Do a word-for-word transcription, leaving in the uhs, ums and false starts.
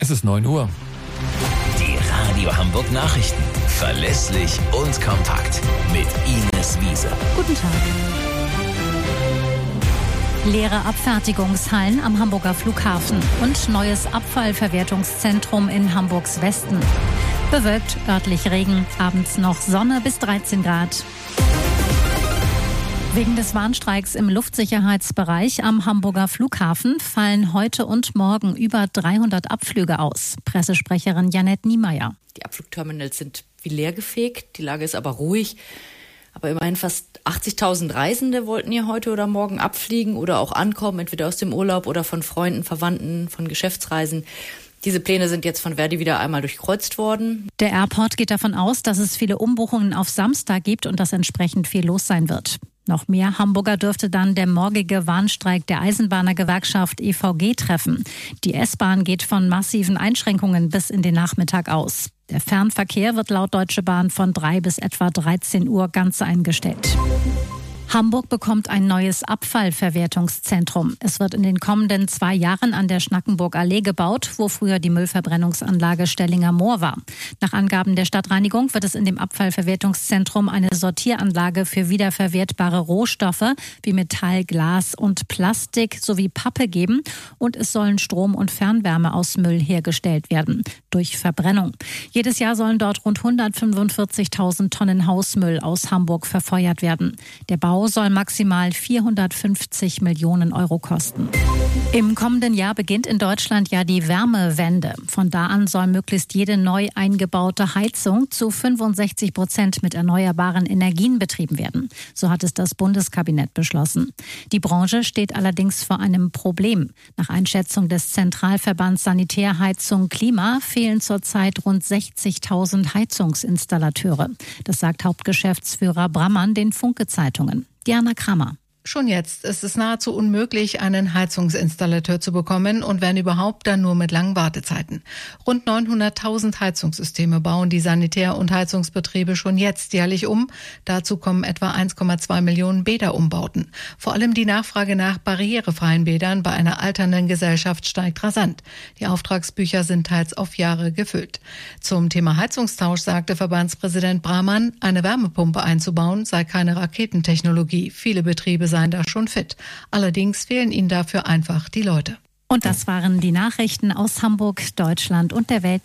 Es ist neun Uhr. Die Radio Hamburg Nachrichten. Verlässlich und kompakt. Mit Ines Wiese. Guten Tag. Leere Abfertigungshallen am Hamburger Flughafen und neues Abfallverwertungszentrum in Hamburgs Westen. Bewölkt, örtlich Regen, abends noch Sonne bis dreizehn Grad. Wegen des Warnstreiks im Luftsicherheitsbereich am Hamburger Flughafen fallen heute und morgen über dreihundert Abflüge aus. Pressesprecherin Janette Niemeyer. Die Abflugterminals sind wie leergefegt, die Lage ist aber ruhig. Aber immerhin fast achtzigtausend Reisende wollten hier heute oder morgen abfliegen oder auch ankommen, entweder aus dem Urlaub oder von Freunden, Verwandten, von Geschäftsreisen. Diese Pläne sind jetzt von Verdi wieder einmal durchkreuzt worden. Der Airport geht davon aus, dass es viele Umbuchungen auf Samstag gibt und dass entsprechend viel los sein wird. Noch mehr Hamburger dürfte dann der morgige Warnstreik der Eisenbahnergewerkschaft E V G treffen. Die S-Bahn geht von massiven Einschränkungen bis in den Nachmittag aus. Der Fernverkehr wird laut Deutsche Bahn von drei bis etwa dreizehn Uhr ganz eingestellt. Hamburg bekommt ein neues Abfallverwertungszentrum. Es wird in den kommenden zwei Jahren an der Schnackenburgallee gebaut, wo früher die Müllverbrennungsanlage Stellinger Moor war. Nach Angaben der Stadtreinigung wird es in dem Abfallverwertungszentrum eine Sortieranlage für wiederverwertbare Rohstoffe wie Metall, Glas und Plastik sowie Pappe geben und es sollen Strom und Fernwärme aus Müll hergestellt werden durch Verbrennung. Jedes Jahr sollen dort rund hundertfünfundvierzigtausend Tonnen Hausmüll aus Hamburg verfeuert werden. Der Bau soll maximal vierhundertfünfzig Millionen Euro kosten. Im kommenden Jahr beginnt in Deutschland ja die Wärmewende. Von da an soll möglichst jede neu eingebaute Heizung zu fünfundsechzig Prozent mit erneuerbaren Energien betrieben werden. So hat es das Bundeskabinett beschlossen. Die Branche steht allerdings vor einem Problem. Nach Einschätzung des Zentralverbands Sanitärheizung Klima fehlen zurzeit rund sechzigtausend Heizungsinstallateure. Das sagt Hauptgeschäftsführer Brammann den Funke-Zeitungen. Diana Kramer. Schon jetzt ist es nahezu unmöglich, einen Heizungsinstallateur zu bekommen und wenn überhaupt, dann nur mit langen Wartezeiten. Rund neunhunderttausend Heizungssysteme bauen die Sanitär- und Heizungsbetriebe schon jetzt jährlich um. Dazu kommen etwa eins Komma zwei Millionen Bäderumbauten. Vor allem die Nachfrage nach barrierefreien Bädern bei einer alternden Gesellschaft steigt rasant. Die Auftragsbücher sind teils auf Jahre gefüllt. Zum Thema Heizungstausch sagte Verbandspräsident Brammann, eine Wärmepumpe einzubauen sei keine Raketentechnologie. Viele Betriebe seien da schon fit. Allerdings fehlen ihnen dafür einfach die Leute. Und das waren die Nachrichten aus Hamburg, Deutschland und der Welt.